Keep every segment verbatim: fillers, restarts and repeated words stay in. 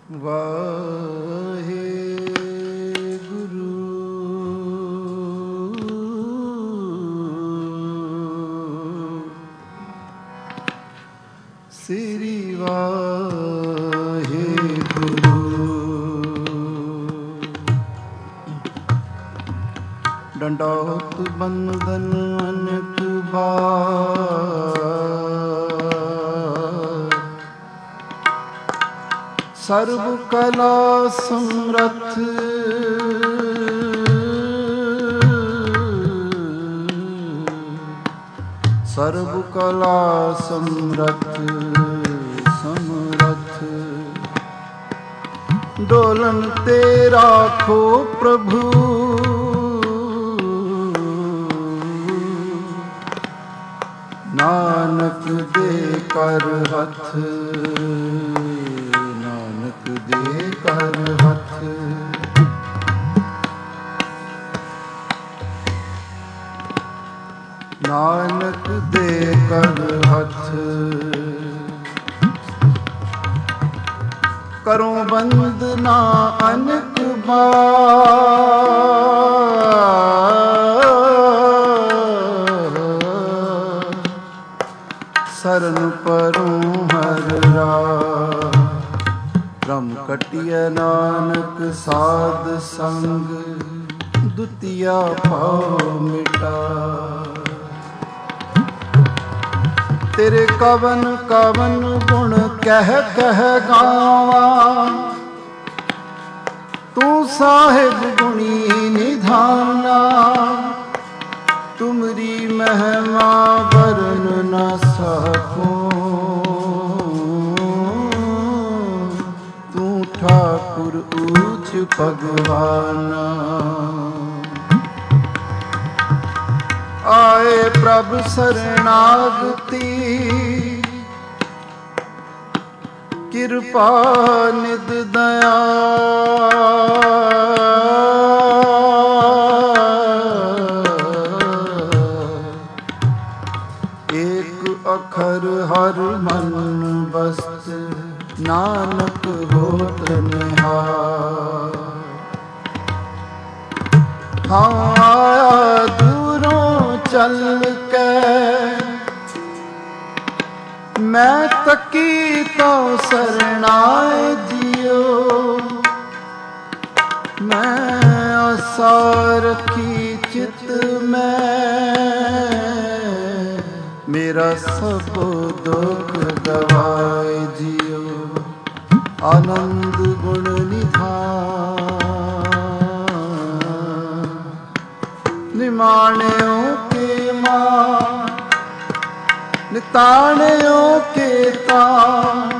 ਵਾਹਿਗੁਰੂ ਸ੍ਰੀ ਵਾਹਿਗੁਰੂ। ਡੰਡੌਤ ਬੰਦਨ ਅਨੇਕ ਬਾਰ, ਸਰਬ ਕਲਾ ਸਮਰੱਥ ਸਰਬ ਕਲਾ ਸਮਰੱਥ ਸਮਰੱਥ, ਡੋਲਨ ਤੇ ਰਾਖੋ ਪ੍ਰਭੂ, ਨਾਨਕ ਦੇ ਕਰ ਹੱਥ, ਨਾਨਕ ਦੇ ਕਰ ਹੱਥ। ਨਾਨਕ ਦੇ ਕਰ ਹੱਥ, ਕਰੋ ਬੰਦਨਾ ਅਨੇਕ ਬਾਰ, ਸਰਨ ਪਰੂੰ ਹਰ ਰਾਹ। ਰਮ ਕਟਿਐ ਨਾਨਕ ਸਾਧ ਸੰਗ, ਦੁਤੀਆ ਭਾਉ ਮਿਟਾ। ਤੇਰੇ ਕਵਨ ਕਵਨ ਗੁਣ ਕਹਿ ਕਹਿ ਗਾਵਾਂ, ਤੂੰ ਸਾਹਿਬ ਗੁਣੀ ਨਿਧਾਨਾ। ਤੁਮਰੀ ਮਹਿਮਾ ਵਰਨ ਨ ਸਕੂੰ, ਤੂੰ ਠਾਕੁਰ ਊਚ ਭਗਵਾਨਾ। ਆਏ ਪ੍ਰਭ ਸਰਨਾਗਤੀ, ਕਿਰਪਾ ਨਿਧ ਦਇਆ। ਏਕ ਅਖਰ ਹਰ ਮਨ ਬਸਤ, ਨਾਨਕ ਹੋਤ ਨਿਹਾਲ। ਹਾਂ ਆਇਆ ਦੂਰੋਂ ਚੱਲ ਕੇ, ਮੈਂ ਤੱਕੀ ਤੋ ਸਰਣਾਏ ਜੀਓ। ਮੈਂ ਆਸਾ ਰੱਖੀ ਚਿਤ ਮੈਂ, ਮੇਰਾ ਸਭ ਦੁੱਖ ਗਵਾਏ ਜੀਓ। ਆਨੰਦ ਗੁਣ ਨਿਧਾਨ, ਨਿਮਾਣਿਓ ਕੇ ਮਾਨ, ਨਿਤਾਣਿਓ ਕੇ ਤਾਨ।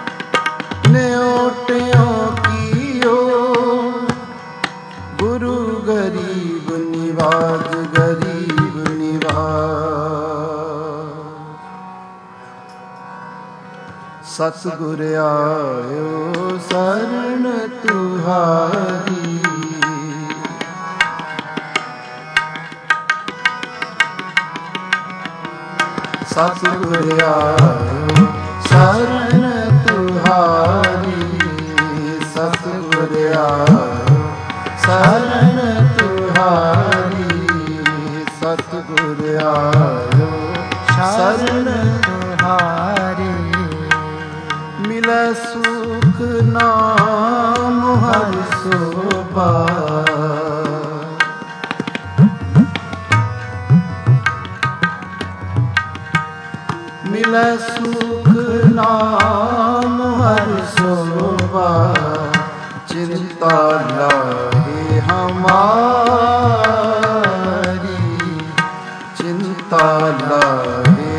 ਨਿਓਟਿਓ ਕੀਓ, ਗੁਰੂ ਗਰੀਬ ਨਿਵਾਜ, ਗਰੀਬ ਨਿਵਾਜ। ਸਤਿਗੁਰ ਆਇਓ ਸਰਣ ਤੁਹਾਰੀ, ਸਤਿਗੁਰ ਆਇਓ ਸਰਣ ਤੁਹਾਰੀ। ਸਤਿਗੁਰ ਆਇਓ ਸਰਣ ਤੁਹਾਰੀ, ਸਤਿਗੁਰ ਆਇਓ ਸਰਣ ਤੁਹਾਰੀ। ਮਿਲੈ ਸੁਖ ਨਾਮ ਹਰਿ ਸੋਭਾ, ਮਿਲੈ ਸੁਖ ਨਾਮ ਹਰਿ ਸੋਭਾ। ਚਿੰਤਾ ਲਾਹੇ ਹਮਾਰੀ, ਚਿੰਤਾ ਲਾਹੇ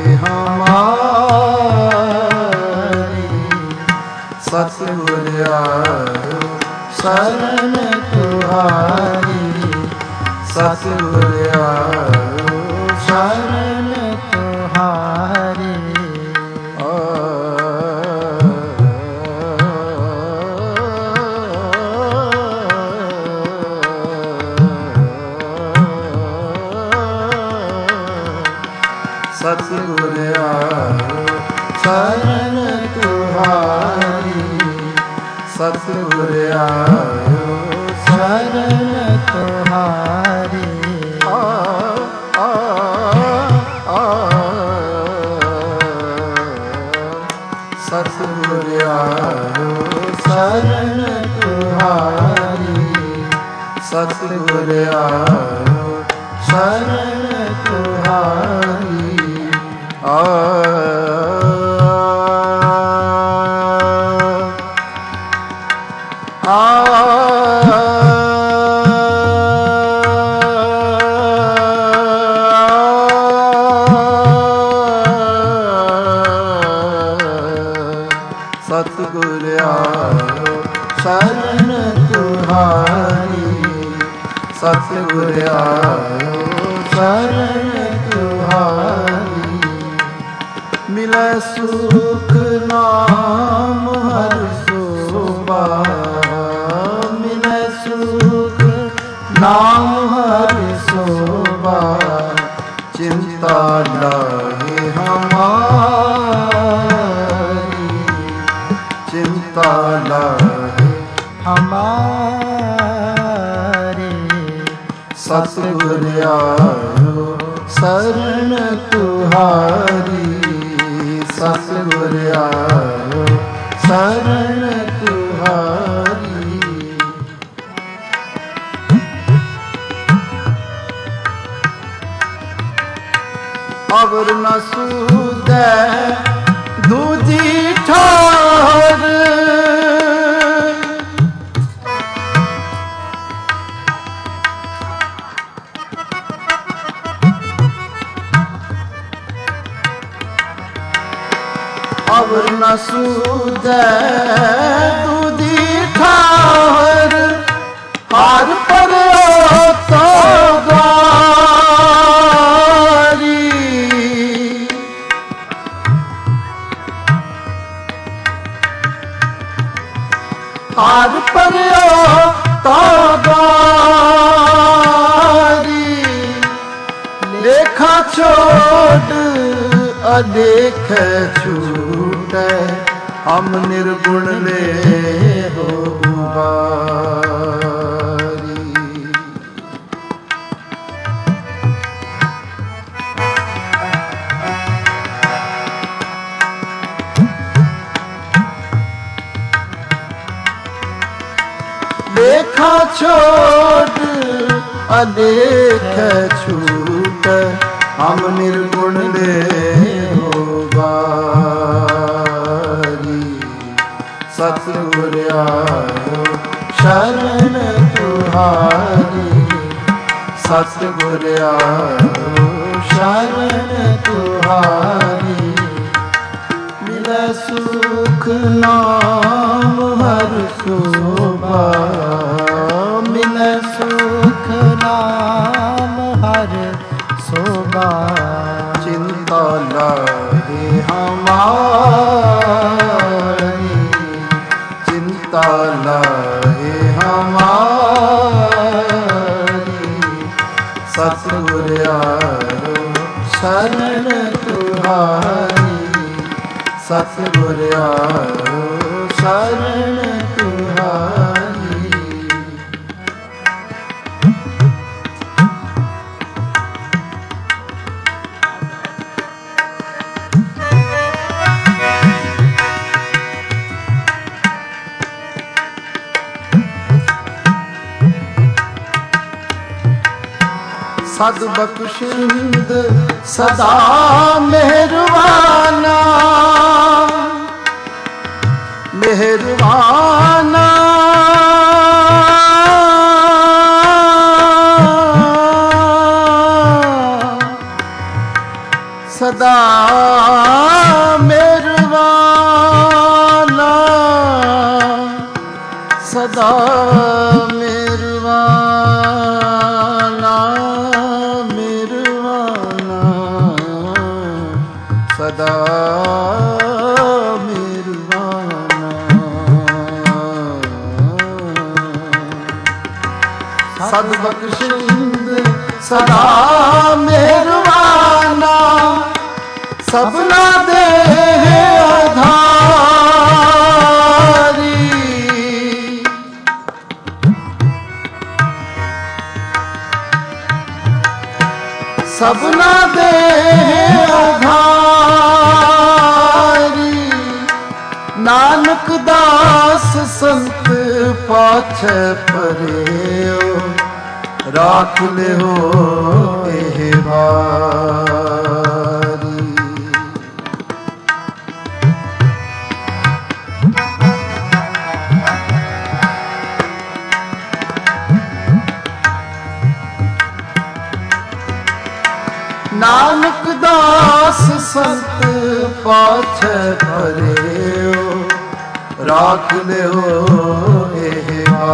ਹਮਾਰੀ। ਸਤਿਗੁਰ ਆਇਓ ਸਰਣ ਤੁਹਾਰੀ, ਸਤਿਗੁਰ ਆਇਓ ਸਰਣ ਤੁਹਾਰੀ। ਸਤਿਗੁਰ ਆਇਓ ਸਰਣ ਤੁਹਾਰੀ, ਸਤਿਗੁਰ ਆਇਓ ਸ਼ਰਨ ਤੁਹਾਰੀ। ਆ ਆ ਆ ਸਤਿਗੁਰ ਆਇਓ ਸ਼ਰਨ ਤੁਹਾਰੀ। ਸਤਿਗੁਰ ਆਇਓ ਸ਼ਰਨ ਤੁਹਾਰੀ। ਆ ਸਤਿਗੁਰ ਆਇਓ ਸ਼ਰਨ ਤੁਹਾਰੀ। ਸਤਿਗੁਰ ਆਇਓ ਸ਼ਰਨ ਤੁਹਾਰੀ। ਮਿਲੈ ਸੁਖ ਨਾਮ ਹਰਿ ਸੋਭਾ। ਮਿਲੈ ਸੁਖ ਨਾਮ ਹਰਿ ਸੋਭਾ। ਚਿੰਤਾ ਲਾਹੇ ਹਮਾਰੀ। ਚਿੰਤਾ ਲਾਹੇ ਹਮਾਰੇ। ਸਤਿਗੁਰ ਆਇਓ ਸ਼ਰਨ ਤੁਹਾਰੀ। ਸਤਿਗੁਰ ਆਇਓ ਸ਼ਰਨ ਤੁਹਾਰੀ। ਅਵਰ ਨ ਸੂਝੈ ਦੂਜੀ ਠਾਰ। ਅਵਰ ਨ ਸੂਝੈ ਦੂਜੀ ਠਾਰ। ਹਰ ਪਰਿਓ ਤੋ ਗਾਰੀ। ਹਰ ਪਰਿਓ ਤੋ ਗਾਰੀ। ਲੇਖਾ ਛੋੜ ਅਦੇਖ ਛੂਟੈ। ਹਮ ਨਿਰਗੁਣ ਲੈ ਹੋ ਬਾਰੀ। ਲੇਖਾ ਛੋੜ ਅਦੇਖ ਛੂਟ। ਹਮ ਨਿਰਗੁਣ ਲੈ ਹੋ ਬਾਰੀ। ਸਤਿਗੁਰ ਆਇਓ ਸ਼ਰਨ ਤੁਹਾਰੀ। ਸਤਿਗੁਰ ਆਇਓ ਸ਼ਰਨ ਤੁਹਾਰੀ। ਮਿਲੈ ਸੁਖ ਨਾਮ ਹਰਿ ਸੋਭਾ। ਮਿਲੈ ਸੁਖ ਨਾਮ ਹਰਿ ਸੋਭਾ। ਚਿੰਤਾ ਲਾਹੇ ਹਮਾਰੀ। ਚਿੰਤਾ ਲਾਹੇ ਹਮਾਰੀ। ਸਤਿਗੁਰ ਆਇਓ ਸ਼ਰਨ ਤੁਹਾਰੀ। ਸਤਿਗੁਰ ਆਇਓ ਸ਼ਰਨ ਤੁਹਾਰੀ। ਸਦ ਬਖਸ਼ਿੰਦ ਸਦਾ ਮਿਹਰਬਾਨਾ। ਮਿਹਰਬਾਨਾ ਸਦਾ ਮਿਹਰਬਾਨਾ। ਸਦਾ ਮਿਹਰਬਾਨਾ। ਮਿਹਰਬਾਨਾ ਸਦਾ ਮਿਹਰਬਾਨਾ। ਸਦ ਬਖਸ਼ਿੰਦ ਸਦਾ ਮਿਹਰਬਾਨਾ। ਸਭਨਾ ਦੇ ਆਧਾਰੀ। ਸਭਨਾ ਦੇ ਆਧਾਰੀ ਨਾਨਕ ਦਾਸ ਸੰਤ ਪਾਛੈ ਪਰਿਓ ਰਾਖ ਲਿਓ ਇਹ ਵਾਰੀ। ਨਾਨਕ ਦਾਸ ਸੰਤ ਪਾਛੈ ਪਰਿਓ ਰਾਖ ਲਿਓ ਇਹ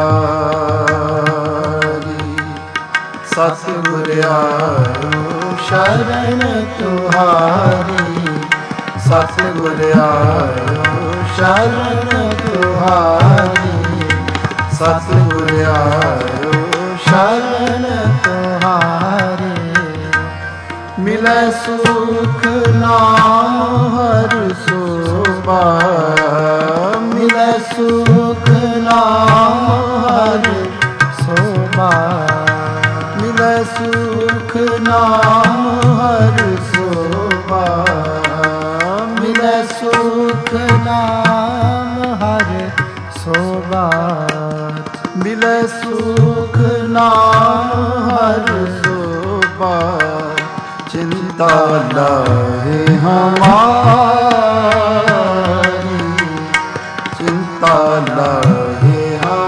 ਵਾਰੀ। ਸਤਿਗੁਰ ਆਇਓ ਸ਼ਰਨ ਤੁਹਾਰੀ, ਸਤਿਗੁਰ ਆਇਓ ਸ਼ਰਨ ਤੁਹਾਰੀ, ਸਤਿਗੁਰ ਆਇਓ ਸ਼ਰਨ ਤੁਹਾਰੀ। ਮਿਲੈ ਸੁਖ ਨਾਮ ਹਰ ਸੋਭਾ, ਮਿਲੈ ਸੁਖ ਨਾਮ ਹਰ ਸੋਭਾ, ਮਿਲੈ ਸੁਖ ਨਾਮ ਹਰ ਸੋਭਾ, ਮਿਲੈ ਸੁਖ ਨਾਮ ਹਰ ਸੋਭਾ, ਮਿਲੈ ਸੁਖ ਨਾਮ ਹਰ ਸੋਭਾ। चिंता लाहे हमारी, चिंता लाहे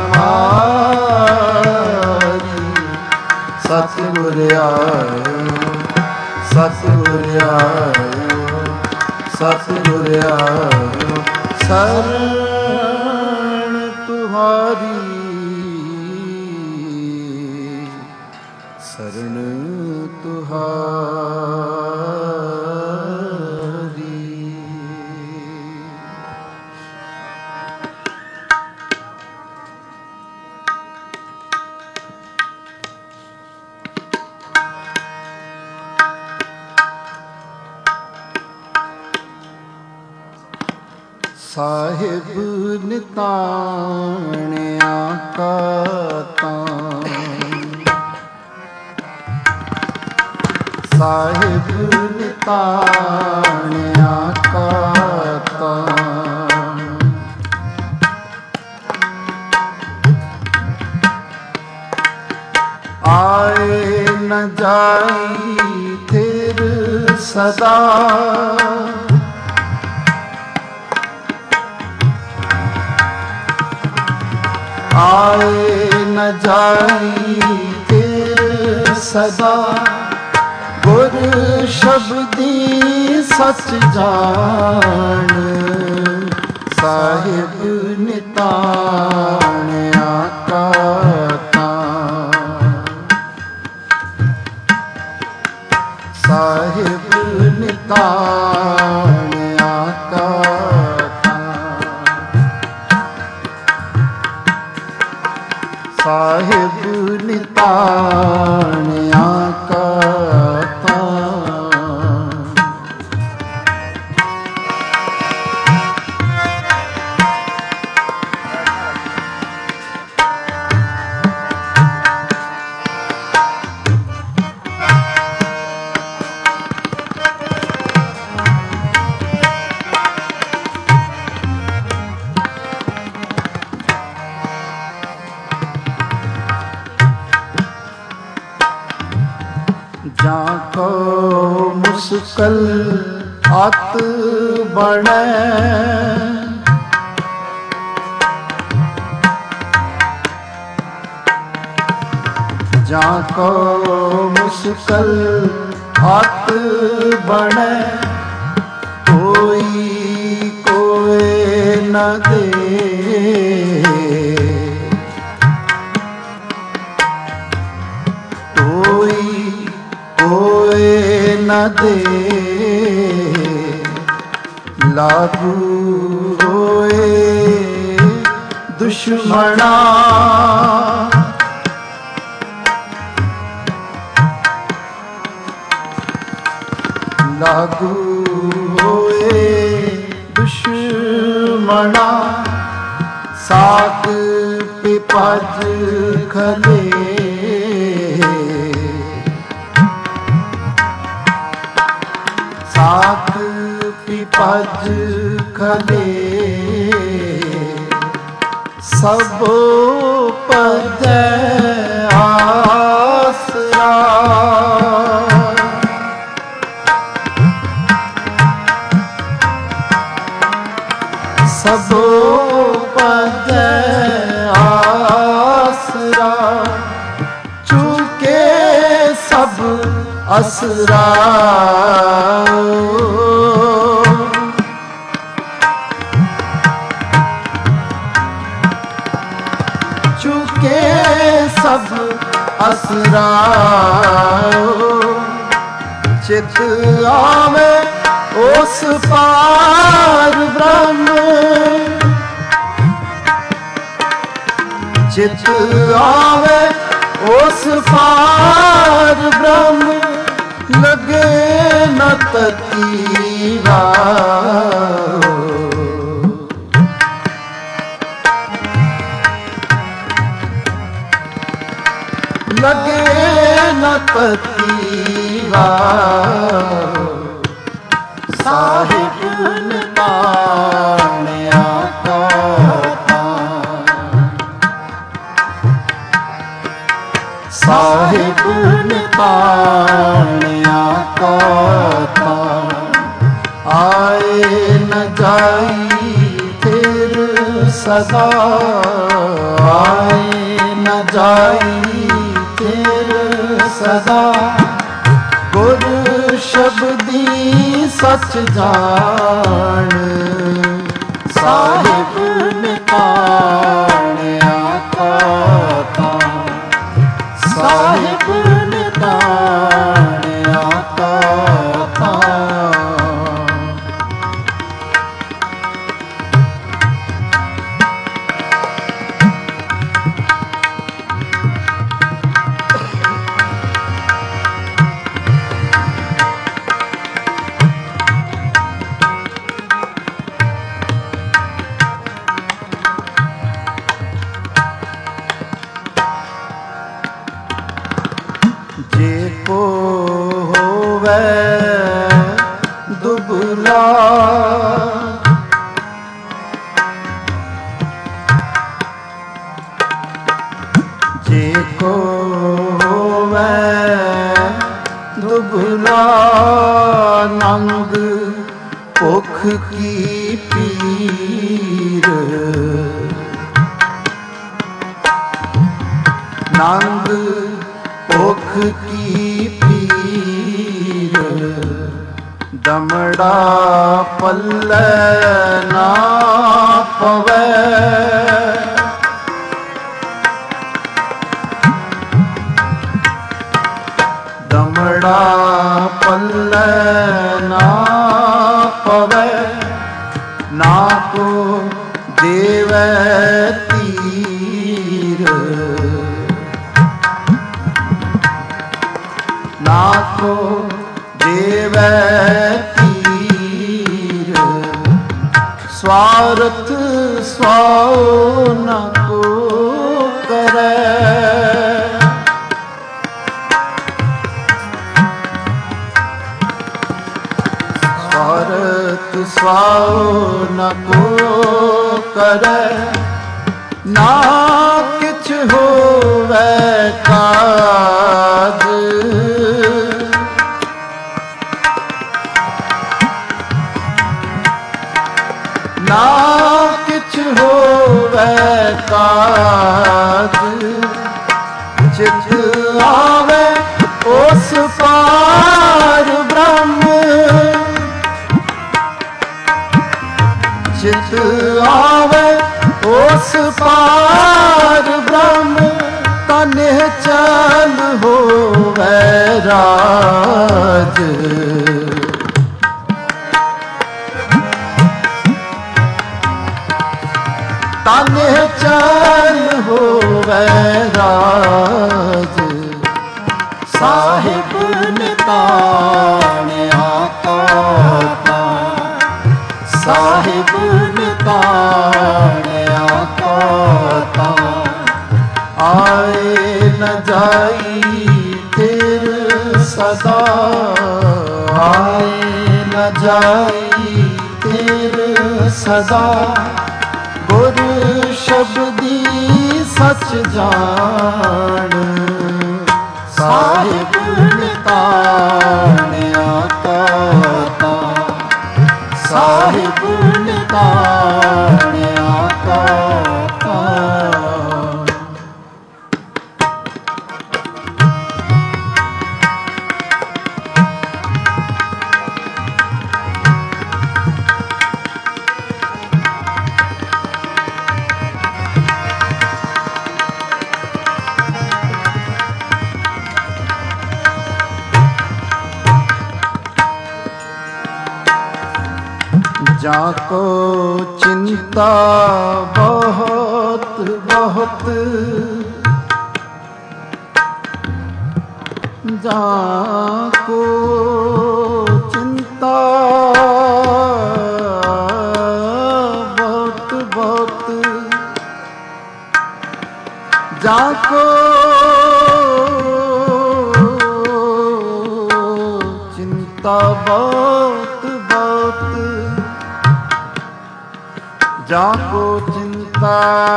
हमारी। सतगुर आयो, सतगुर आयो, सतगुर आयो शरण तुम्हारी, शरण तुहारी। ਸਾਹਿਬ ਨਿਤਾਣਿਆ ਕਾ ਤਾਣ, ਸਾਹਿਬ ਨਿਤਾਣਿਆ ਕਾ ਤਾਣ। ਆਏ ਨ ਜਾਈ ਫਿਰ ਸਦਾ, ਆਏ ਨ ਜਾਈ ਫਿਰ ਸਦਾ। ਗੁਰ ਸ਼ਬਦੀ ਸਚ ਜਾਣ, ਸਾਹਿਬ ਨਿਤਾਣਿਆ ਕਾ ਤਾਣ, ਸਾਹਿਬ ਨਿਤਾਣਿਆ ਕਾ ਤਾਣ, ਸਾਹਿਬ ਨਿਤਾਣਿਆ ਕਾ ਜਾਂ ਕੋ ਮੁਸਕਲ ਅਤ ਬਣੈ, ਜਾਂ ਕੋ ਮੁਸਕਲ ਅਤ ਬਣੈ। ਕੋਈ ਕੋਇ ਨ ਦੇ, ਕੋਈ ਕੋਇ ਨ ਦੇ। ਲਾਗੂ ਹੋਏ ਦੁਸ਼ਮਣਾ, ਲਾਗੂ ਹੋਏ ਦੁਸ਼ਮਣਾ। ਸਾਕ ਪਿਪਜ ਖਲੇ, साक पिपज खले सब पद आसरा सब पद आसरा चूके सब असरा चूके सब असरा चित आवे उस पार ब्रह्म चित आवे उस पार ब्रह्म लगे न तकीरा लगे न तकीरा साहिब निताणिया का साहिब निताणिया का आए न जाई फिर सदा आए न जाई फिर सदा गुर शब्दी सच जान साहिब निताणिया का साहिब निताणिया का जेको होवे दुबला जेको होवे दुबला नंग भुख की पीर नंग भुख की पीर दमड़ा पल्ले ना पवे दमड़ा पल्ले ना पवे ना को देवे तीर नाको देवै तीर स्वार्थ स्वाओ न को करे स्वार्थ स्वाओ न को करे ना किछ होवे काज ना किछ होवे काज चित आवे उस पार ब्रह्म चित आवे उस पार ब्रह्म तने चल होवे राज ताने चल होवे राज साहिब निताणिया का साहिब निताणिया का आए न जाई फिर सदा आए न जाई तेरे सदा गुर शब्दी सच जान साहिब निताणिया का साहिब निताणिया का जाको चिंता बहुत बहुत जाको चिंता बहुत बहुत जाको चिंता बहुत बहुत जाको चिंता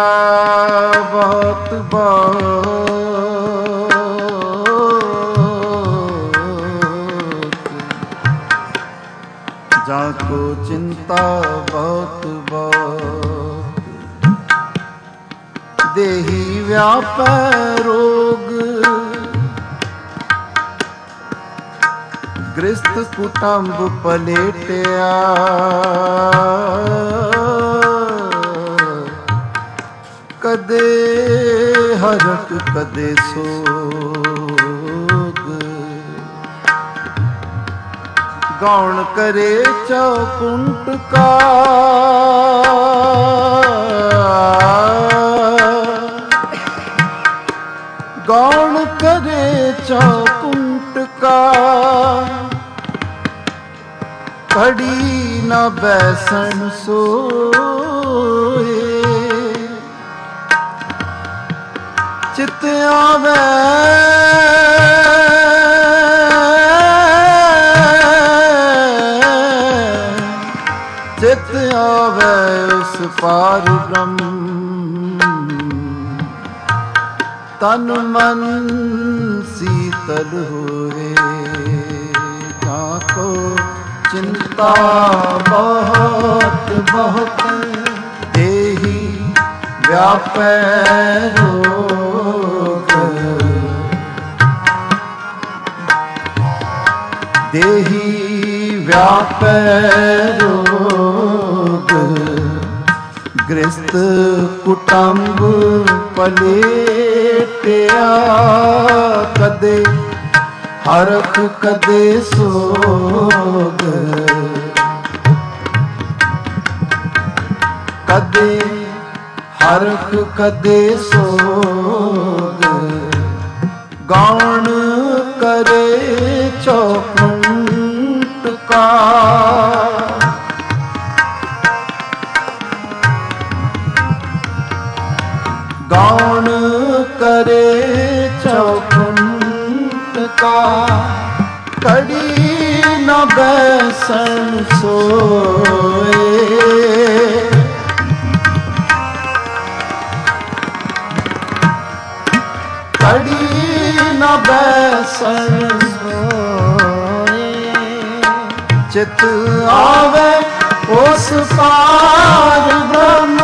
बहुत बहुत जाको चिंता बहुत बहुत देही व्याप रोग गृहस्थ कुटुंब पलेटिया कदे हरक कदे सोग गौण करे चौकुंट का गौण करे चौकुंट का घड़ी न बैसन सोए चित आवे चित आवे उस पार ब्रह्म तन मन शीतल होए जाको चिंता बहुत बहुत देही व्यापै रोग देही व्यापै रोग गृहस्थ कुटुंब पलेटिया कदे हरख कदे सोग कदे हरख कदे सोग गौण करे चौकुंट का गौण करे चौकुंट का कड़ी न बैसन सोए कड़ी न बैसन सोए चित आवे उस पार ब्रह्म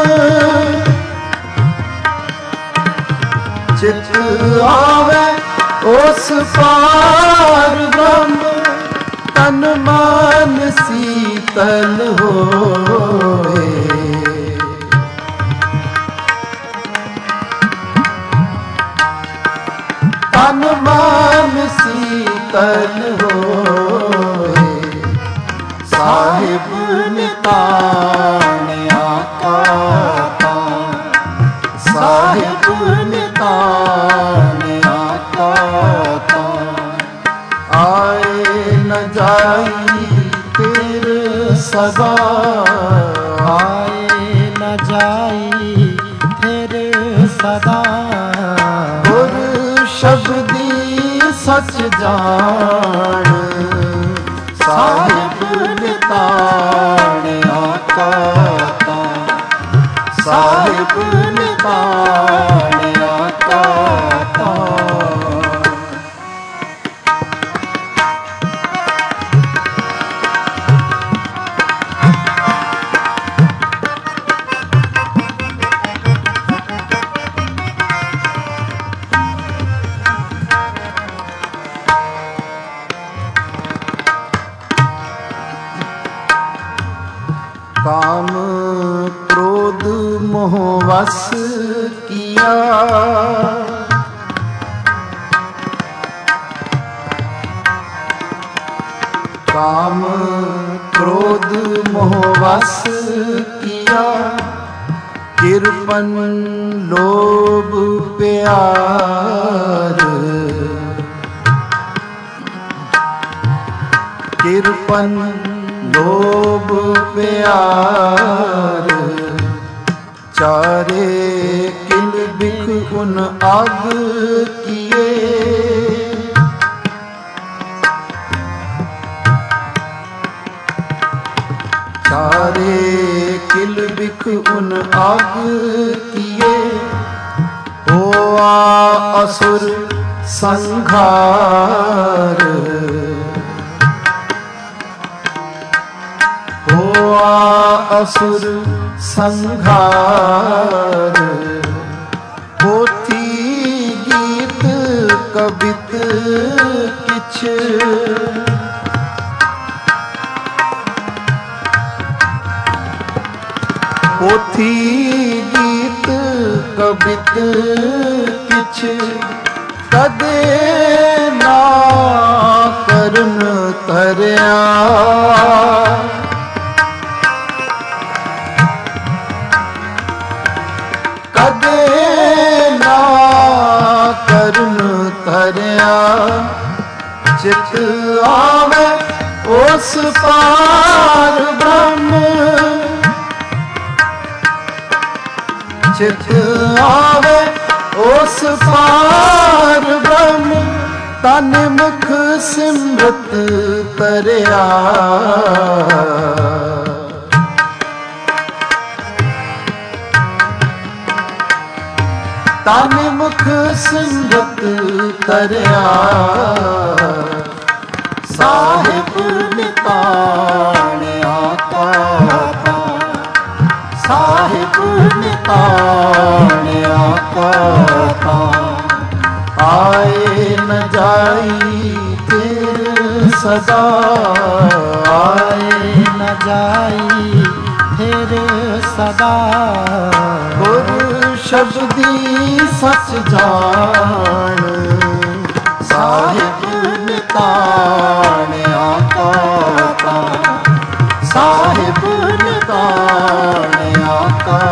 चित आवे उस पार ब्रह्म तन मन शीतल होए तन मन शीतल होए साहिब निताणिया का साहिब निताणिया का आए न जाई फिर सदा आए न जाई फिर सदा गुर शब्दी सच जान साहिब निता ਸਾਹਿਬ ਨਿਤਾਣਿਆ ਕਾ काम क्रोध मोह वश किया, काम क्रोध मोह वश किया, कृपन लोभ प्यार, कृपन लोभ प्यार, चारे किल बिख उन आग किए, चारे किल बिख उन आग किए, होआ असुर संघार, होआ असुर संघार, पोथी गीत कबित किछ, पोथी गीत कबित किछ, कदे ना करन तरया, कदे ना करन तरया, चित आवे उस पार ब्रह्म, चित आवे उस पार ब्रह्म, तन मुख सिमरत तरया, तन मुख सिमरत तरया, साहिब निताणिया का, साहिब निताणिया का, आए न जाई फिर सदा, आए न जाई फिर सदा, गुरु शब्दी सच जान, साहिब निताणिया का, साहिब निताणिया का,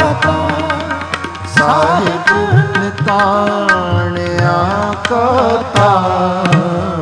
साहिब निताणिया का ताण।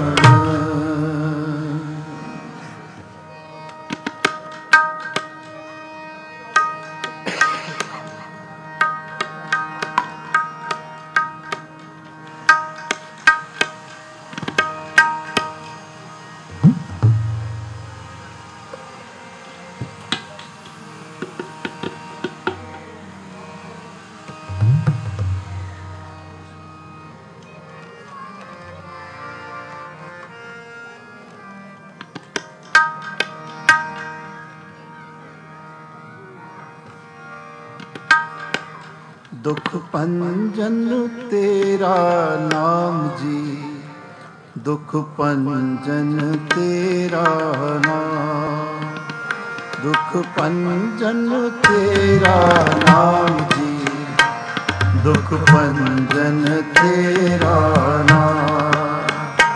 दुख पंजन तेरा नाम जी, दुख पंजन तेरा नाम, दुख पंजन तेरा नाम जी, दुख पंजन तेरा नाम,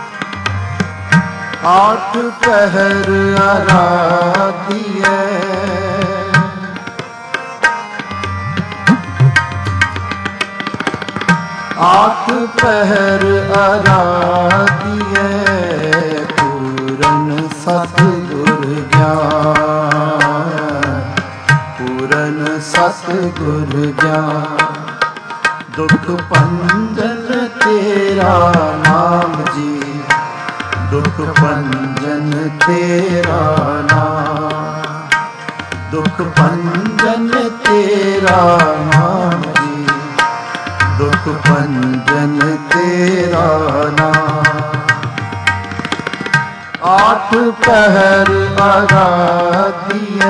आठ पहर आराधिए, आठ पहर आराधिए, पूरन सतगुर ज्ञान, पूरन सतगुर ज्ञान, दुख पंजन तेरा नाम जी, दुख पंजन तेरा नाम, दुख पंजन तेरा तेरा नाम जी, दुख भंजन तेरा नाम। आठ पहर आराधिए,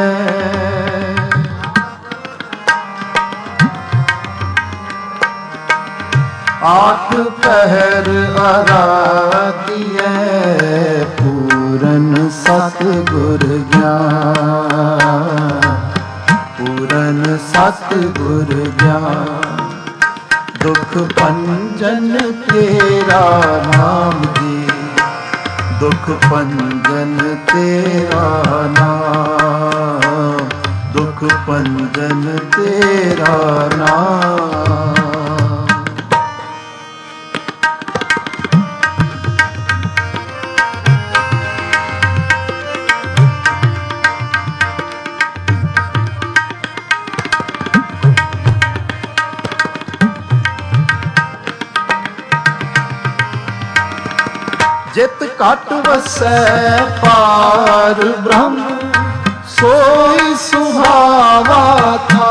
आठ पहर आराधिए, पूरन सतगुर ज्ञान, पूरन सतगुर ज्ञान। दुख भंजन तेरा नाम जी, दुख भंजन तेरा नाम, दुख भंजन तेरा नाम। जित घट वसै पार ब्रह्म, सोई सुहावा था।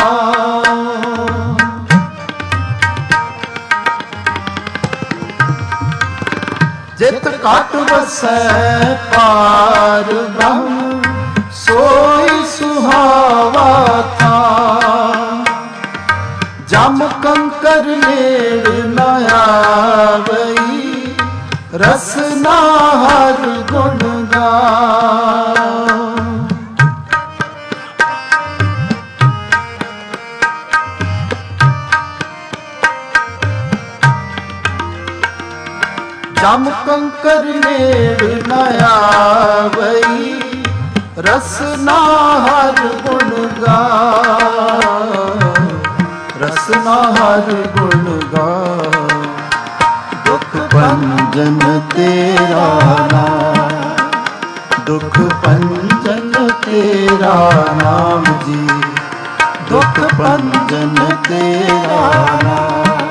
जित घट वसै पार ब्रह्म, सोई सुहावा था। जम कंकर नेड़ न आवई, रसना हर गुण गाओ। जम कंकर नेड़ न आवई, रसना हर गुण गाओ, रसना हर गुण गाओ। दुख भंजन तेरा नाम, दुख भंजन तेरा नाम जी, दुख भंजन तेरा नाम।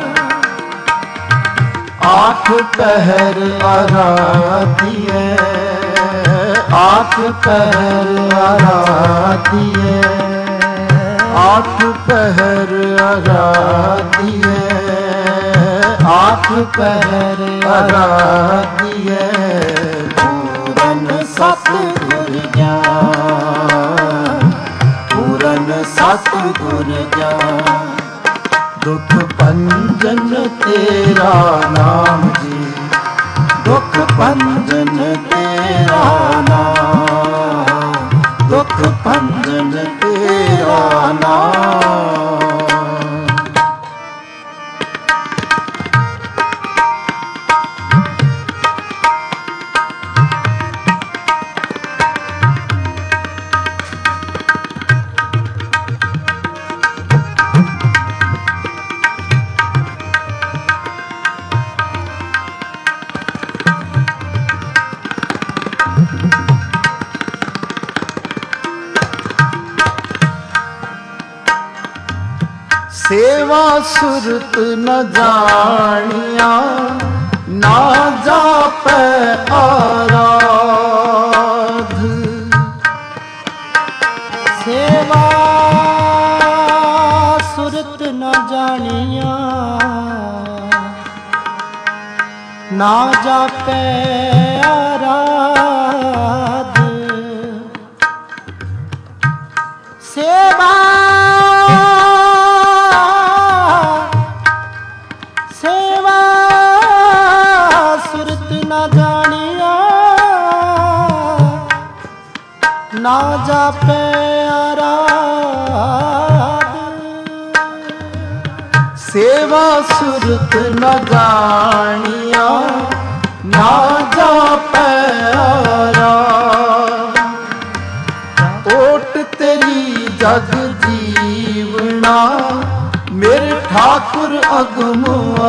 आठ पहर आराधिए, आठ पहर आराधिए, आठ पहर आराधिए, आठ पहर आराधिए, पूरन सतगुर ज्ञान, पूरन सतगुर ज्ञान। दुख भंजन तेरा नाम जी, दुख भंजन तेरा नाम, दुख भंजन तेरा नाम। सेवा सुरत न जानिया, ना जापै आराध। सेवा सुरत न जानिया, ना जापै आराध। सेवा ना जापै आराध। सेवा सुरत न जानिया, ना जापै आराध। ओट तेरी जग जीवना, मेरे ठाकुर अगम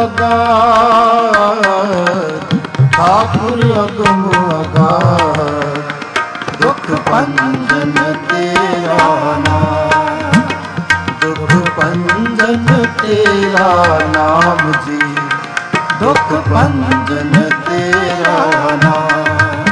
अगाध, ठाकुर अगम अगाध। दुख भंजन तेरा नाम, दुख भंजन तेरा नाम जी, दुख भंजन तेरा नाम।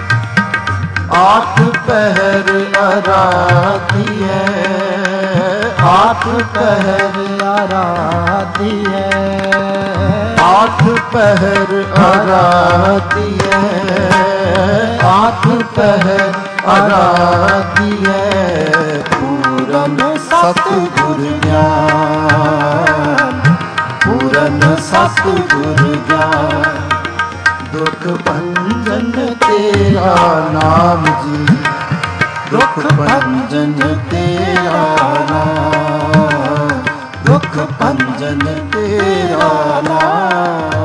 आठ पहर आराधिए, आठ पहर आराधिए, आठ पहर आराधिए, आठ पहर आराधिए, पूरन सतगुर ज्ञान, पूरन सतगुर ज्ञान। दुख भंजन तेरा नाम जी, दुख भंजन तेरा नाम, दुख भंजन तेरा नाम।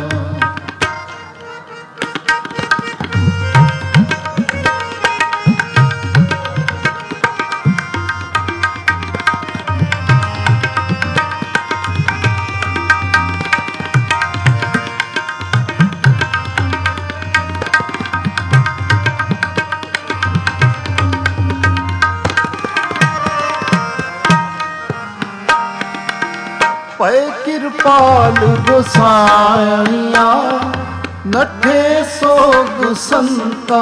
पै कृपाल गोसाइया, नठे सोग संता।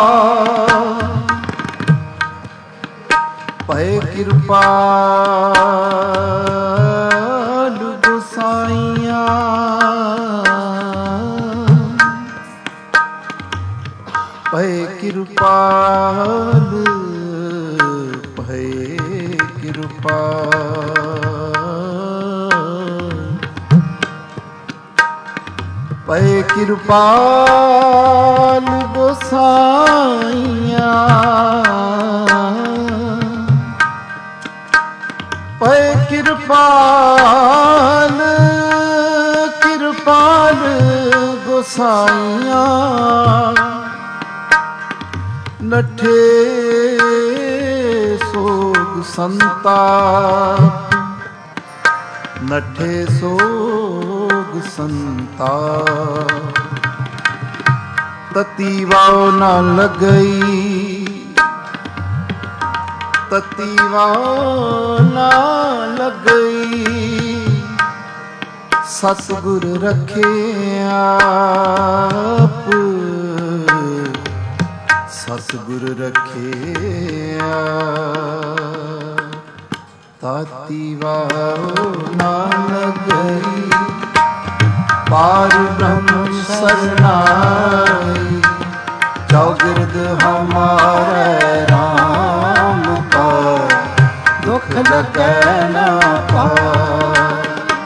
पै कृपाल गोसाइया, पै कृपाल, पै कृपाल, पै कृपाल गोसाइया, पै कृपाल, कृपाल गोसाइया, नठे सोग संताप, नठे सोग संताप। ततीवाओ न लगई, ततीवाओ न लगई, सतगुर रखे आप, सतगुर रखे आप। तातीवाओ ना लगई, पार ब्रह्म शरणाई, चौगिर्द हमारे राम का, दुख लगे न पार।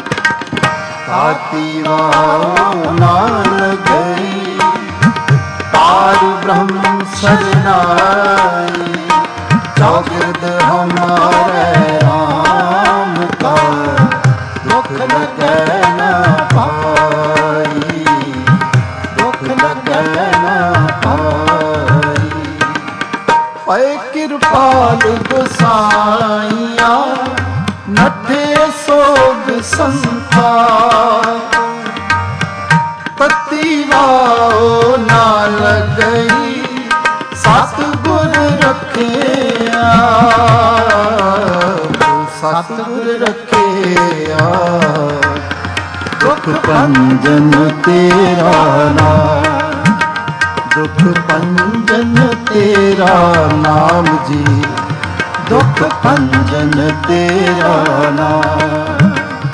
तातीवाओ ना लगई, पार ब्रह्म शरणाई, चौगिर्द हमारे राम का, दुख लगे न पाई, दुख लगे न पाई। पै कृपाल गोसाइया, नठे सोग संताप। ततीवाओ ना लगई, सतगुर रखे आप, सतगुर रखे आप। दुख भंजन तेरा नाम, दुख भंजन तेरा नाम जी, दुख भंजन तेरा नाम।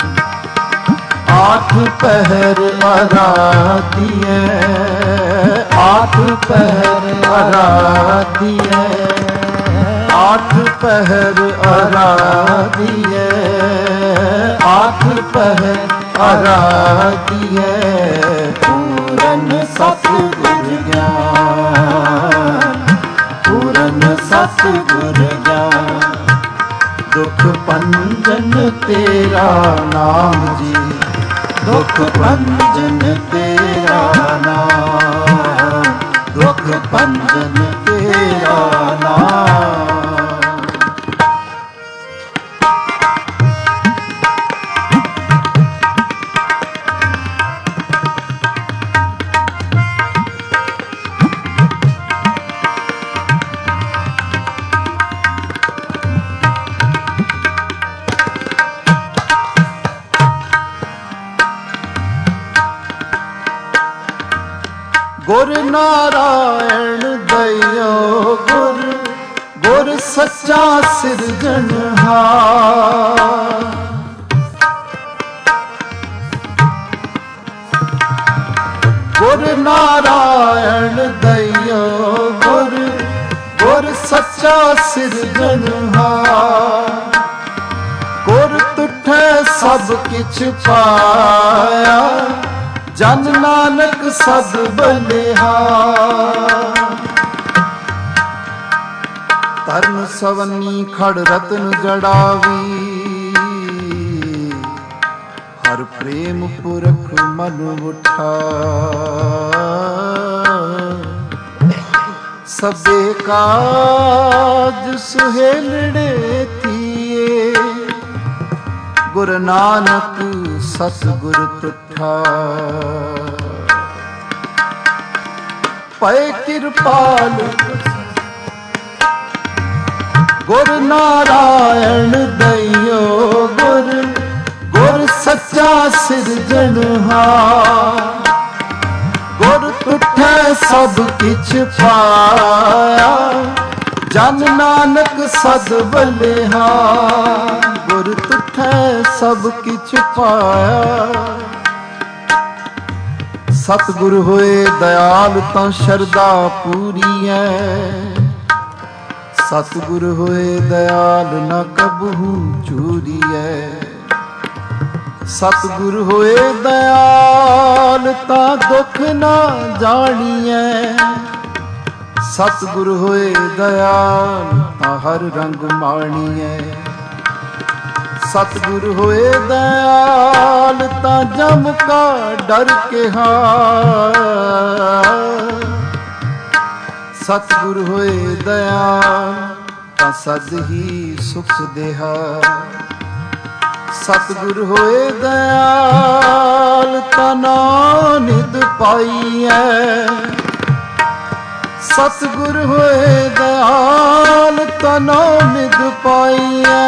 आठ पहर आराधिए, आठ पहर आराधिए, आठ पहर आराधिए, आठ पहर आराधिए, पूरन सतगुर ज्ञान, पूरन सतगुर ज्ञान। दुख भंजन तेरा नाम जी, दुख भंजन तेरा नाम, दुख भंजन तेरा नाम। गुर नारायण दयो गुर, गुर सच्चा सिरजनहार। गुर नारायण दयो गुर गुर सच्चा सिरजनहार। गुर तुठे सब किछ पाया जन नानक सद बलिहार। धर्म सवनी खड़ रतन जड़ावी हर प्रेम पुरख मन उठा। सबे काज सुहेलड़े थिए गुरु नानक सतगुर तुठा। पै कृपाल गुरु नारायण दयो गुर गुर सच्चा सिरजनहार। गुर तुठे सब किछ पाया जन नानक सद बलिहार। गुर तुठे सब किछ पाया। सतगुर होए दयाल तां शरदा पूरी है। सतगुर होए दयाल न कबहू चूरी है। सतगुर होए दयाल ता दुख ना जानिए। सतगुर होए दयाल ता हर रंग माणिए। सतगुर होए दयाल ता जम का डर के हार। सतगुर होए दयाल ता सद ही सुख देहा। सतगुर होए दयाल ता नानिद पाईऐ। सतगुर होए दयाल ता नानिद पाईऐ।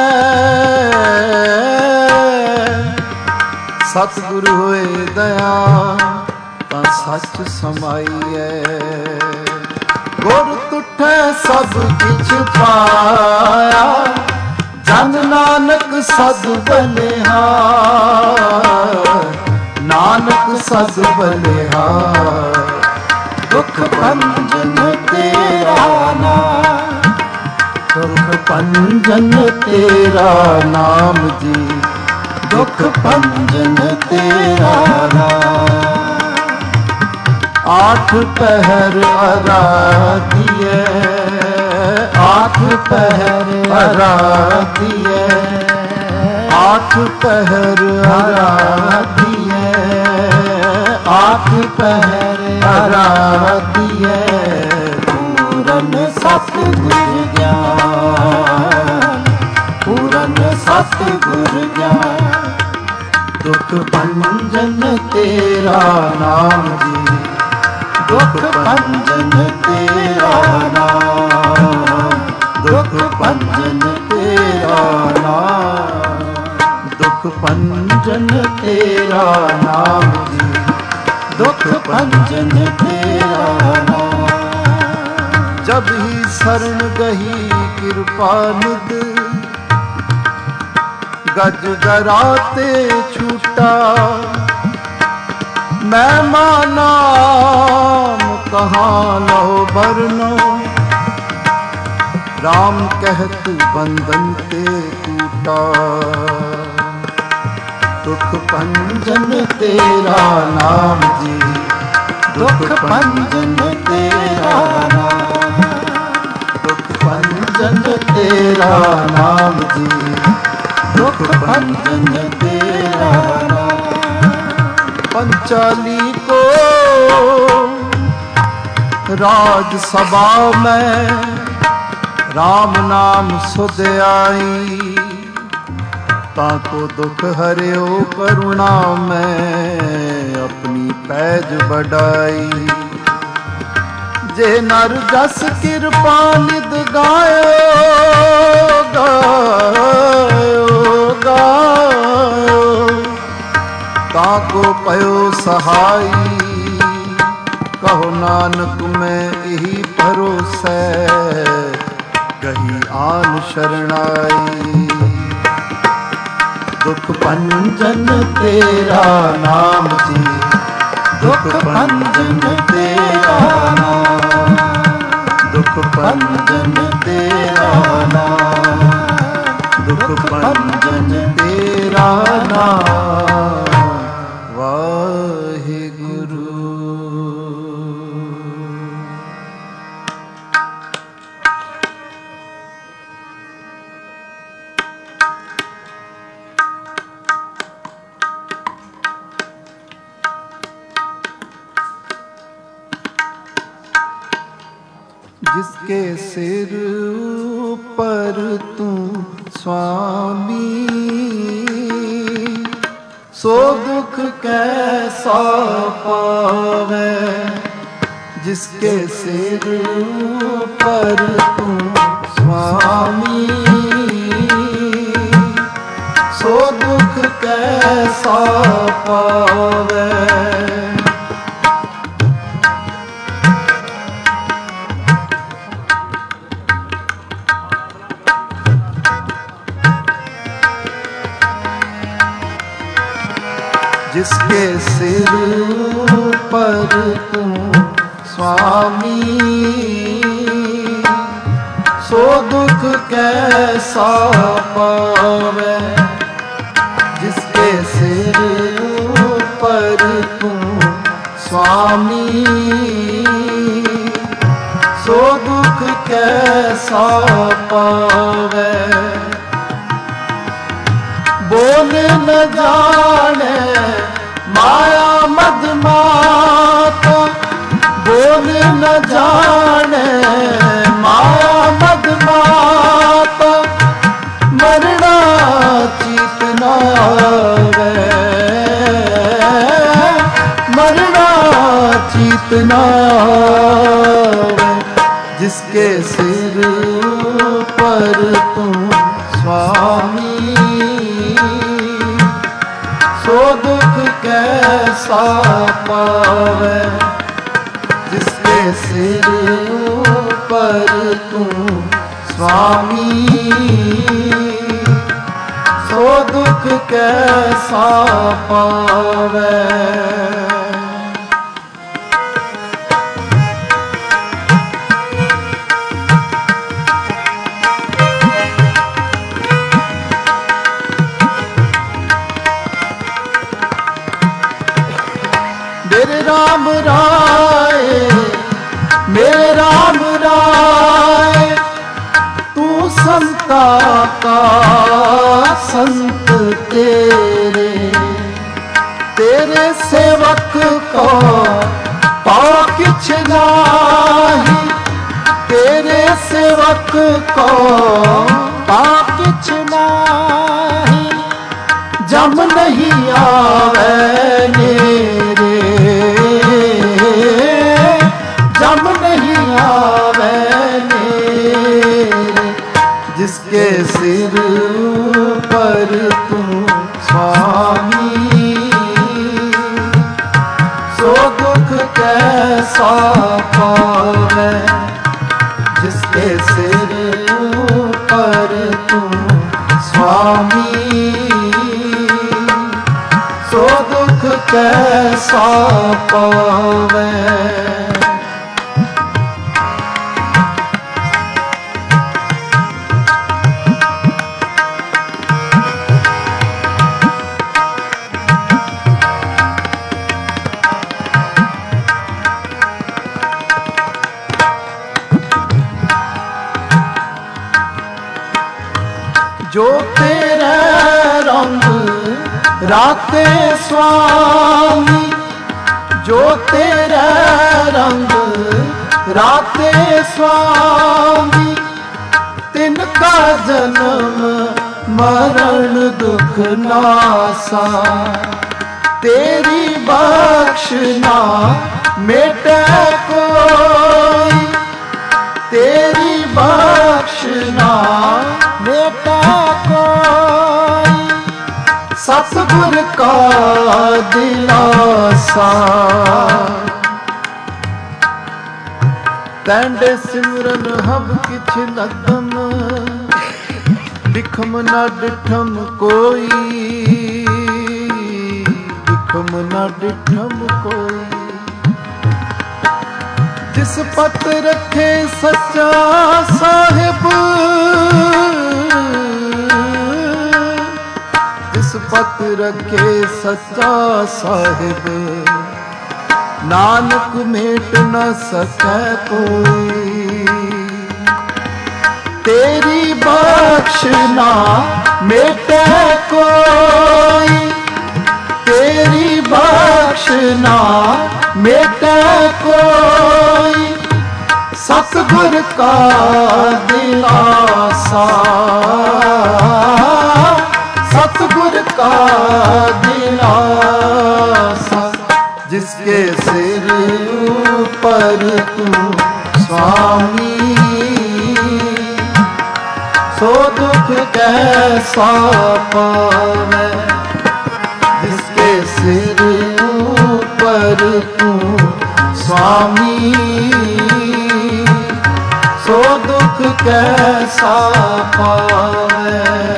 सतगुर होए दयाल ता सच समाईऐ। गुर तुठे सब किछ पाया जन नानक सद बलिहार। नानक सद बलिहार। दुख भंजन तेरा नाम। दुख भंजन तेरा नाम जी। दुख भंजन तेरा नाम। आठ पहर आराधिए। आठ पहर आराधिए। आठ पहर आराधिए। आठ पहर आराधिए। पूरन सतगुर ज्ञान। पूरन सतगुर ज्ञान। दुख भंजन तेरा नाम जी। दुख भंजन तेरा नाम। दुख भंजन तेरा नाम। दुख भंजन तेरा नाम जी। दुख भंजन तेरा नाम। जब ही शरण गही कृपा निध गज गराते छूटा। मैं मानाम कहाँ लहो बरनो। राम कहत बंधन ते टूटा। दुख भंजन तेरा नाम जी। दुख भंजन तेरा नाम। दुख भंजन तेरा नाम जी। दुख भंजन तेरा नाम। पंचाली को राज सभा में राम नाम सुध आई। ताको दुख हरियो करुणा में अपनी पैज बढ़ाई। जे नर जस कृपा निध गायो गायो गायो। ताको पयो सहाई। कहो नानक में यही भरोसै। गही आन शरणाई। दुख भंजन तेरा नाम जी, दुख भंजन तेरा नाम, दुख भंजन तेरा नाम, दुख भंजन तेरा नाम। वाहिगुरु। जिसके सिर पर तू स्वामी, सो दुख कैसा पावे। जिसके सिर पर तू स्वामी, सो दुख कैसा पावे। जिसके सिर पर तू स्वामी, सो दुख कैसा पावे। जिसके सिर पर तू स्वामी, सो दुख कैसा पावे। बोल न जाने माया मद माता, बोल न जाने माया मद माता। मरना चित न आवे, मरना चित न आवे। जिसके सिर पर तू स्वामी, सो दुख कैसा पावे। जिसके सिर पर तू स्वामी, सो दुख कैसा पावे। मेरे राम राय, मेरे राम राय, तू संता का संत तेरे। तेरे सेवक को पाओ किछ नाही, तेरे सेवक को पाओ किछ नाही। जम नहीं आवे नेरे, जम नहीं आवे नेरे। जिसके सिर पर तू स्वामी, सो दुख कैसा पावे। जिसके सिर पर तू स्वामी, सो दुख कैसा पावे। जो तेरा रंग राते स्वामी, जो तेरा रंग राते स्वामी। तिनका जन्म मरण दुख नासा, तेरी बख्शना मेटे कोई। तेरी बख्शना मेटे कोई। सतगुर का दिलासा, तैंडे सिमरन हब किछ नदम दिखम न डिठम कोई, दिखम न डिठम कोई, जिस पत रखे सच्चा साहिब, जिस पत रखे सच्चा साहिब, नानक मेट न सकै कोई। तेरी बख्शना मेटे कोई, तेरी बख्शना मेटे कोई, सतगुर का दिलासा, सतगुर का दिलासा, जिसके सिर ऊपर तू स्वामी, सो दुख कैसा पावे, जिसके सिर ऊपर तू स्वामी, सो दुख कैसा पावे।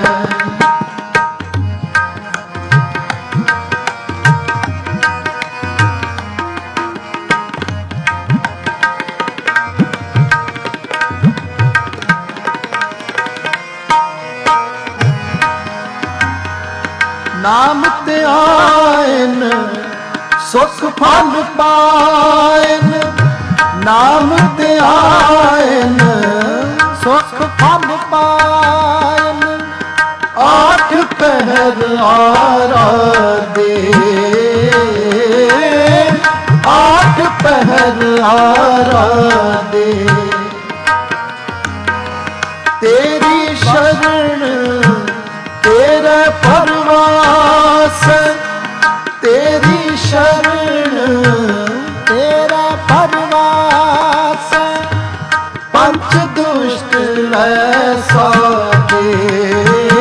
नाम ते आयन सुख फल पायन, नाम ते आयन सुख फल पायन, आठ पहर आराधे, आठ पहर आराधे, तेरी शरण तेरा परवास, तेरी शरण तेरा परवास, पंच दुष्ट ऐसा दे,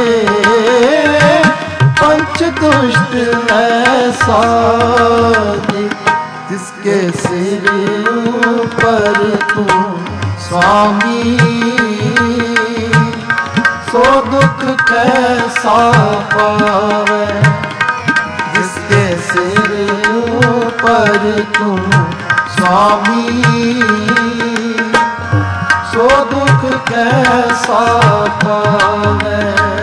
पंच दुष्ट ऐसा दे, जिसके सिर पर तू स्वामी, सो दुख कैसा पावे, जिसके सिर पर तू स्वामी, सो दुख कैसा पावे।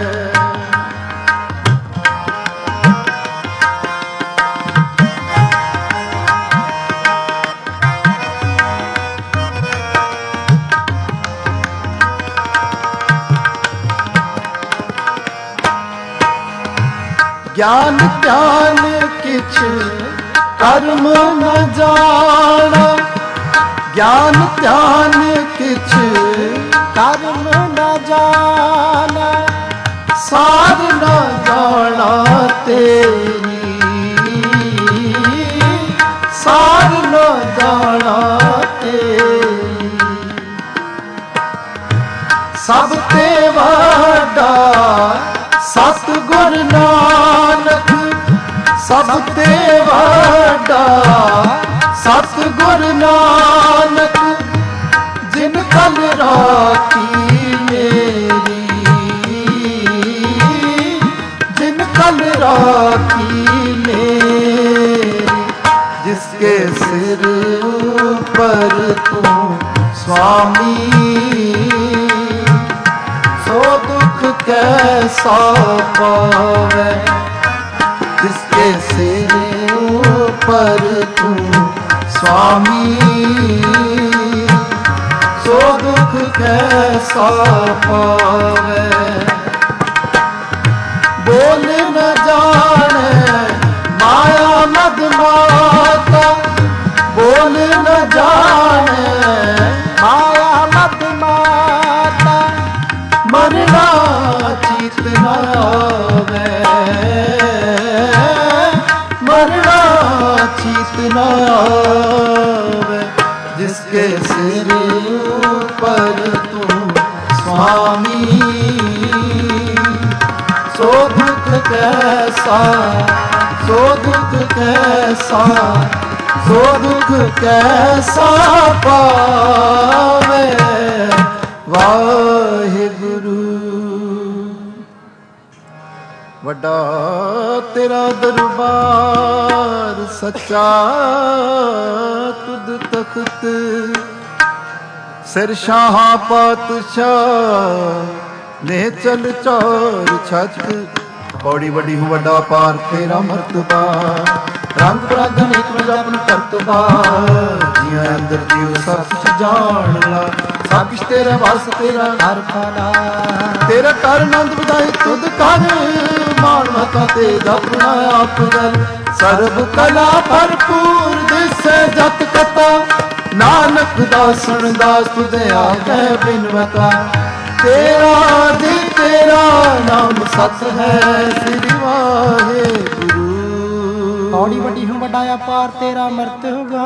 ज्ञान ध्यान किछ कर्म न जाना, ज्ञान ध्यान किछ कर्म न जाना, सार न जाना तेरी, सार न जाना तेरी, सब ते वड्डा सतगुर नानक, सब ते वड्डा सतगुर नानक, जिन कल राखी मेरी, जिन कल राखी मेरी, जिसके सिर पर तू स्वामी, सो दुख कैसा पावे, जिसके सिर पर तू स्वामी, सो दुख कैसा पावे। बोल न जाने माया मद माता, बोल न जाने माया मद माता, मरना चित न आवे, मरना चित न आवे, जिसके सिर पर तू स्वामी, सो दुख कैसा, सो दुख कैसा, सो दुख कैसा पावे। वाहिगुरु। ਵੱਡਾ ਤੇਰਾ ਦਰਬਾਰ ਸੱਚਾ ਤੁਧ ਤਖਤ ਸਿਰ ਸ਼ਾਹਾਂ ਪਾਤਸ਼ਾਹ ਨੇ ਚਲ ਚੌਰ ਛੱਤ ਪੌੜੀ ਵੱਡੀ ਹੂੰ ਵੱਡਾ ਪਾਰ ਤੇਰਾ ਮਰਤਬਾ ਰੰਗ ਰੰਗ ਨਿਤ ਜਪਨ ਕਰਤਬਾ ਜੀਆਂ ਅੰਦਰ ਜੀਉ ਸਭ ਕੁਛ ਜਾਣ ਲਾ ਸਭ ਕੁਛ ਤੇਰਾ ਵਸ ਤੇਰਾ ਹਰ ਪਾਲਾ ਤੇਰਾ ਕਰ ਆਨੰਦ ਵਧਾਈ ਤੁਧ ਕਰ ਮਾਣ ਮਤਾ ਤੇ ਜਪਣਾ ਆਪ ਜਲ ਸਰਬ ਕਲਾ ਭਰਪੂਰ ਦਿਸੈ ਜਤ ਕਤਾ ਨਾਨਕ ਦਾਸਣ ਦਾਸ ਤੁਧ ਆਗੇ ਬਿਨਵਤਾ ਤੇਰਾ ਜੀ ਤੇਰਾ ਨਾਮ ਸਤ ਹੈ ਸ੍ਰੀ ਵਾਹਿਗੁਰੂ ਪੌੜੀ ਵੱਡੀ ਹੂੰ ਵੱਡਾ ਅਪਾਰ ਤੇਰਾ ਮਰਤਬਾ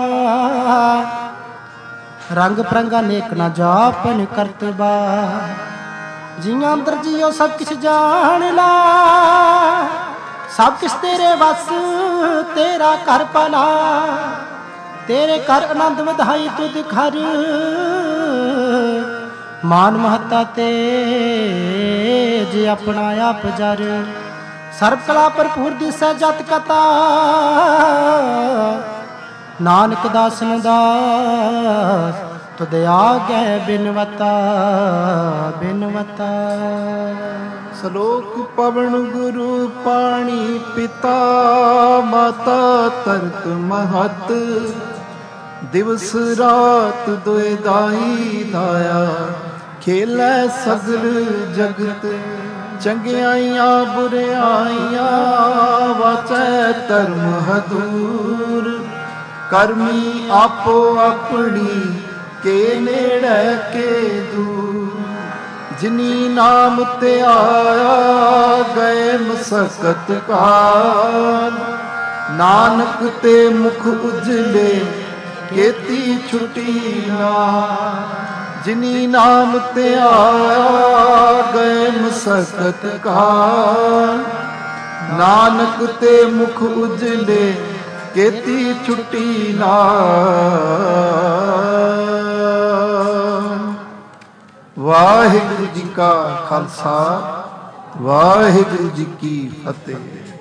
ਰੰਗ ਪਰੰਗਾ ਨੇਕ ਨਾ ਜਾਪਨ ਕਰਤਬਾ ਜੀਆਂ ਅੰਦਰ ਜੀਓ ਸਭ ਕੁਛ ਜਾਣ ਲਾ ਸਭ ਕੁਛ ਤੇਰੇ ਵਸ ਤੇਰਾ ਘਰ ਭਲਾ ਤੇਰੇ ਘਰ ਆਨੰਦ ਵਧਾਈ ਤੁਧ ਘਰ ਮਾਨ ਮਹੱਤਾ ਤੇ ਜੇ ਆਪਣਾ ਆਪ ਜਰ ਸਰਬ ਕਲਾ ਭਰਪੂਰ ਦਿਸੈ ਜਤ ਕਤਾ ਨਾਨਕ ਦਾਸਨ ਦਾਸ ਤੁਧ ਆਗੇ ਬਿਨਵਤਾ ਬਿਨਵਤਾ ਸਲੋਕ ਪਵਨ ਗੁਰੂ ਪਾਣੀ ਪਿਤਾ ਮਾਤਾ ਤਰਕ ਮਹਤ ਦਿਵਸ ਰਾਤ ਦੁਇ ਦਾਈ ਦਾਇਆ ਖੇਲੈ ਸਗਲ ਜਗਤ ਚੰਗਿਆਈਆਂ ਬੁਰਿਆਈਆਂ ਵਾਚੈ ਧਰਮ ਹਦੂਰ ਕਰਮੀ ਆਪੋ ਆਪਣੀ ਕੇ ਨੇੜੇ ਕੇ ਦੂਰ ਜਿਨੀ ਨਾਮ ਤੇ ਆਇਆ ਗਏ ਮਸਕਤ ਕਾਲ ਨਾਨਕ ਤੇ ਮੁਖ ਉਜਲੇ ਕੀਤੀ ਛੁਟੀ ਨਾ ਜਿਨੀ ਨਾਮ ਤੇ ਆਇਆ ਗਏ ਮਸਕਤ ਕਾਲ ਨਾਨਕ ਤੇ ਮੁਖ ਉਜਲੇ ਕੀਤੀ ਛੁਟੀ ਨਾ ਵਾਹਿਗੁਰੂ ਜੀ ਕਾ ਖਾਲਸਾ ਵਾਹਿਗੁਰੂ ਜੀ ਕੀ ਫਤਿਹ।